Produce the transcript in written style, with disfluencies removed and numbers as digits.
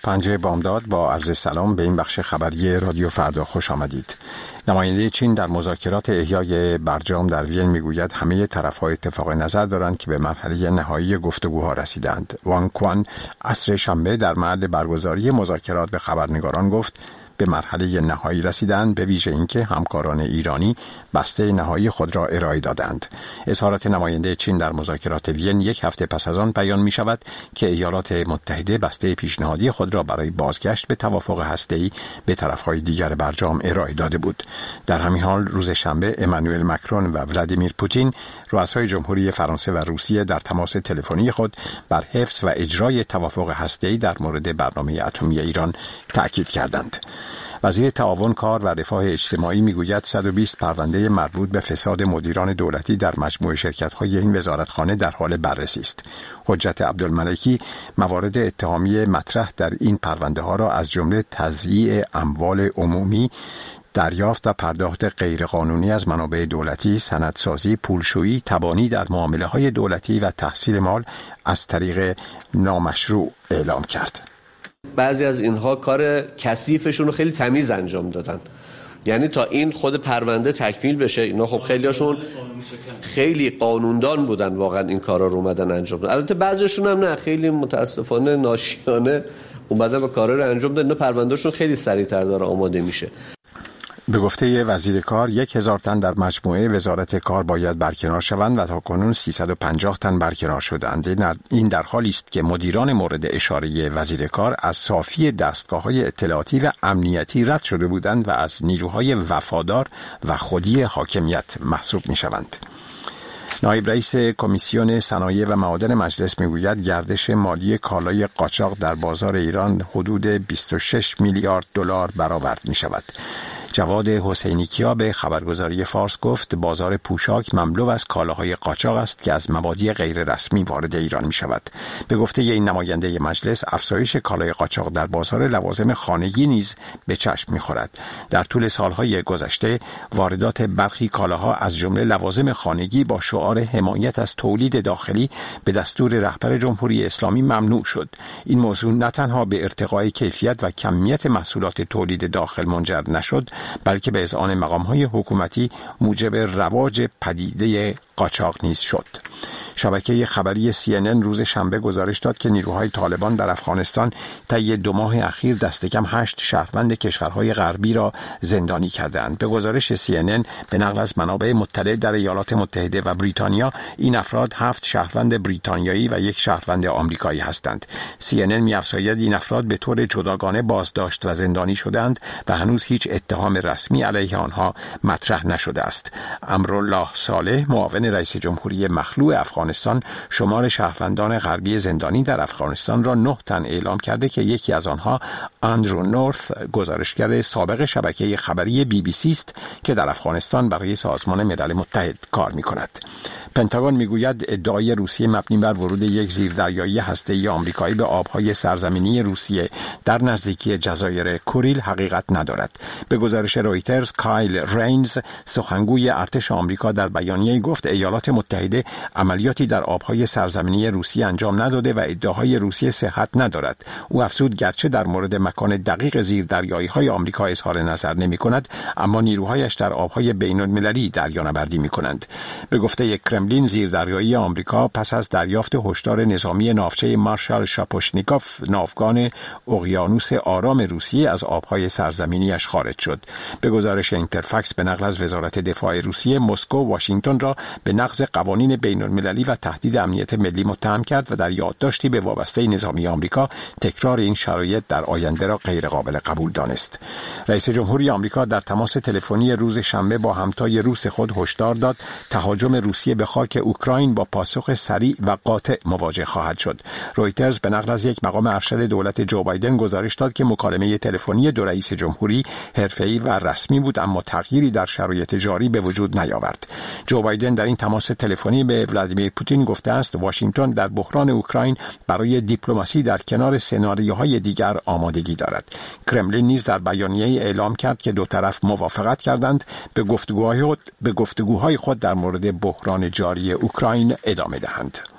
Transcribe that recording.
پنجه بامداد با عرض سلام به این بخش خبری رادیو فردا خوش آمدید. نماینده چین در مذاکرات احیای برجام در وین میگوید همه طرف‌ها اتفاق نظر دارند که به مرحله نهایی گفتگوها رسیدند. وانگ کوان عصر شنبه در محل برگزاری مذاکرات به خبرنگاران گفت به مرحله نهایی رسیدند، به ویژه اینکه همکاران ایرانی بسته نهایی خود را ارائه دادند. اظهارات نماینده چین در مذاکرات وین یک هفته پس از آن بیان می شود که ایالات متحده بسته پیشنهادی خود را برای بازگشت به توافق هسته‌ای به طرف‌های دیگر برجام ارائه داده بود. در همین حال روز شنبه امانوئل مکرون و ولادیمیر پوتین رؤسای جمهوری فرانسه و روسیه در تماس تلفنی خود بر حفظ و اجرای توافق هسته‌ای در مورد برنامه اتمی ایران تأکید کردند. وزیر تعاون کار و رفاه اجتماعی میگوید 120 پرونده مربوط به فساد مدیران دولتی در مجموعه شرکت‌های این وزارتخانه در حال بررسی است. حجت عبدالملکی موارد اتهامی مطرح در این پرونده ها را از جمله تضییع اموال عمومی، دریافت و پرداخت غیرقانونی از منابع دولتی، سندسازی، پولشویی، تبانی در معامله‌های دولتی و تحصیل مال از طریق نامشروع اعلام کرد. بعضی از اینها کار کثیفشون رو خیلی تمیز انجام دادن، یعنی تا این خود پرونده تکمیل بشه اینا خب خیلیاشون خیلی قانوندان بودن، واقعا این کارا رو اومدن انجام دادن. البته بعضیشون هم نه، خیلی متاسفانه ناشیانه اومدن و کارا رو انجام دادن. پروندهشون خیلی سریعتر داره آماده میشه. به گفته وزیر کار 1000 تن در مجموعه وزارت کار باید برکنار شوند و تاکنون 350 تن برکنار شدند. این در حالی است که مدیران مورد اشاره وزیر کار از صافی دستگاه‌های اطلاعاتی و امنیتی رد شده بودند و از نیروهای وفادار و خودی حاکمیت محسوب می‌شوند. نایب رئیس کمیسیون صنایع و معادن مجلس میگوید گردش مالی کالای قاچاق در بازار ایران حدود 26 میلیارد دلار برآورد می‌شود. جواد حسینیکیا به خبرگزاری فارس گفت بازار پوشاک مملو از کالاهای قاچاق است که از مبادی غیر رسمی وارد ایران می شود. به گفته این نماینده مجلس افزایش کالای قاچاق در بازار لوازم خانگی نیز به چشم می خورد. در طول سالهای گذشته واردات برخی کالاها از جمله لوازم خانگی با شعار حمایت از تولید داخلی به دستور رهبر جمهوری اسلامی ممنوع شد. این موضوع نه تنها به ارتقای کیفیت و کمیت محصولات تولید داخل منجر نشد، بلکه به اذعان مقام‌های حکومتی موجب رواج پدیده قاچاق نیز شد. شبکه خبری CNN روز شنبه گزارش داد که نیروهای طالبان در افغانستان طی 2 ماه اخیر دست کم 8 شهروند کشورهای غربی را زندانی کردند. به گزارش CNN به نقل از منابع مطلع در ایالات متحده و بریتانیا، این افراد 7 شهروند بریتانیایی و 1 شهروند آمریکایی هستند. CNN می‌افزاید این افراد به طور جداگانه بازداشت و زندانی شدند و هنوز هیچ اتهام رسمی علیه آنها مطرح نشده است. امرالله صالح معاون رئیس جمهوری مخلوع افغانستان شمار شهروندان غربی زندانی در افغانستان را 9 تن اعلام کرده که یکی از آنها اندرو نورث، گزارشگر سابق شبکه خبری BBC است که در افغانستان برای سازمان ملل متحد کار می‌کند. پنتاگون میگوید ادعای روسیه مبنی بر ورود یک زیردریایی هسته‌ای آمریکایی به آبهای سرزمینی روسیه در نزدیکی جزایر کوریل حقیقت ندارد. به گزارش رویترز، کایل رینز، سخنگوی ارتش آمریکا، در بیانیه‌ای گفت ایالات متحده عملیاتی در آبهای سرزمینی روسیه انجام نداده و ادعاهای روسیه صحت ندارد. او افزود گرچه در مورد مکان دقیق زیردریایی‌های آمریکا اظهار نظر نمی‌کند، اما نیروهایش در آبهای بین‌المللی دریانوردی می‌کنند. به گفته کرملین، زیردریایی آمریکا پس از دریافت هشدار نظامی ناوچه مارشال شاپوشنیکوف، ناوگان اقیانوس آرام روسیه، از آبهای سرزمینیش خارج شد. به گزارش اینترفکس به نقل از وزارت دفاع روسیه، مسکو واشنگتن را به نقض قوانین بین‌المللی و تهدید امنیت ملی متهم کرد و در یادداشتی به وابسته نظامی آمریکا تکرار این شرایط در آینده را غیر قابل قبول دانست. رئیس جمهوری آمریکا در تماس تلفنی روز شنبه با همتای روس خود هشدار داد تهاجم روسیه به خاک اوکراین با پاسخ سریع و قاطع مواجه خواهد شد. رویترز به نقل از یک مقام ارشد دولت جو بایدن گزارش داد که مکالمه تلفنی دو رئیس جمهوری حرفه‌ای و رسمی بود، اما تغییری در شرایط جاری به وجود نیاورد. جو بایدن در این تماس تلفنی به ولادیمیر پوتین گفته است واشنگتن در بحران اوکراین برای دیپلماسی در کنار سناریوهای دیگر آمادگی دارد. کرملین نیز در بیانیه‌ای اعلام کرد که دو طرف موافقت کردند به گفتگوهای خود در مورد بحران جاری اوکراین ادامه دهند.